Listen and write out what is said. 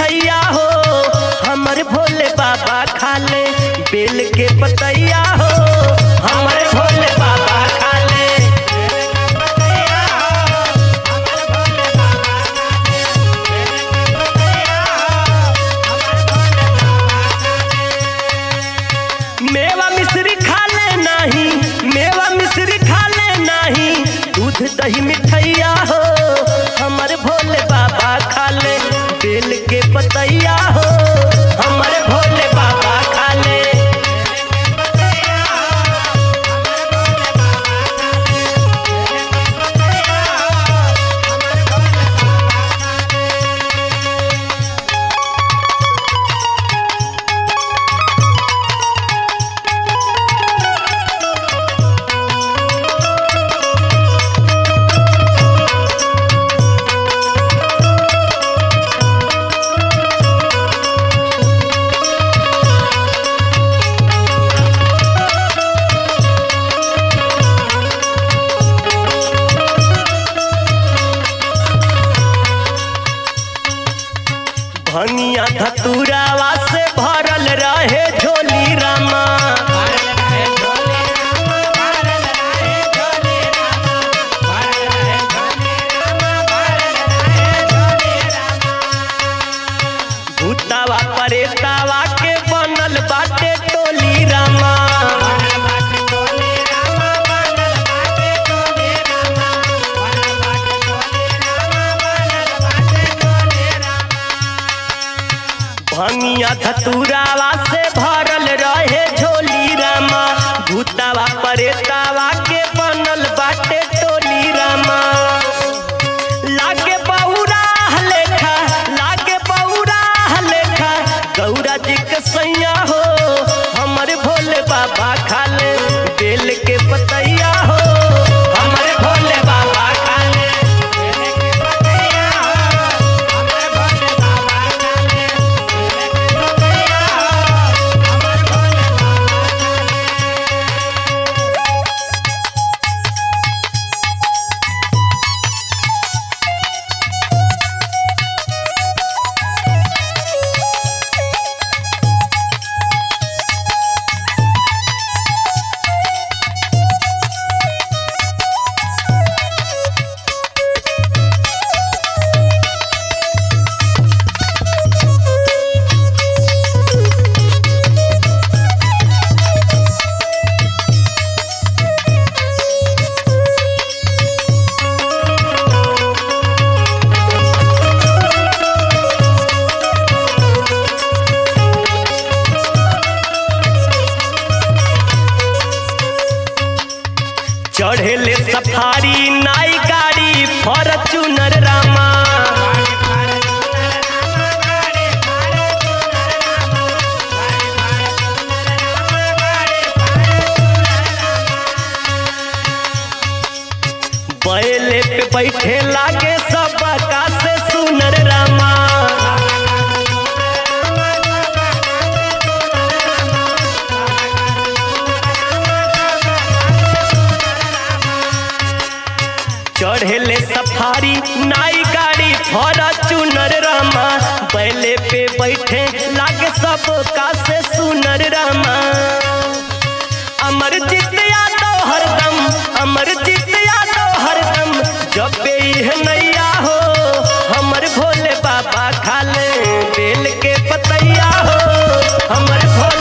मिठैया हो हमर भोले बाबा खाले बेल के पतैया हो हमर भोले बाबा खाले मेवा मिश्री खाले नाही मेवा मिश्री खाले नाही दूध दही मिठैया हो हमर भोले बाबा खाले बेल के पतैया हो हमर भोले बाबा खाले भनिया धतुरावा से भरल रहे झोली रामा भूतावा परेतावा के बनल बाटे टोली रामा भनिया धतुरावा से भरल रहे झोली रामा भूतावा परेतावा के बनल बाटे टोली रामा लागे बौरा लेखा गौरा जी के सैया हो हमर भोले बाबा खाले बेल के पतैया हो हमर भोले बाबा खाले चढ़ेले सफारी नाई गाड़ी फॉर्च्यूनर रामा बैले पे बैठे लागे सब का से सुनर रामा चढ़ेले सफारी नाई गाड़ी फॉर्च्यूनर रामा बैले पे बैठे लागे सब का से सुनर रामा अमरजीत यादव हरदम जब यह नैया हो हमर भोले बाबा खाले बेल के पतैया हो हमर भोले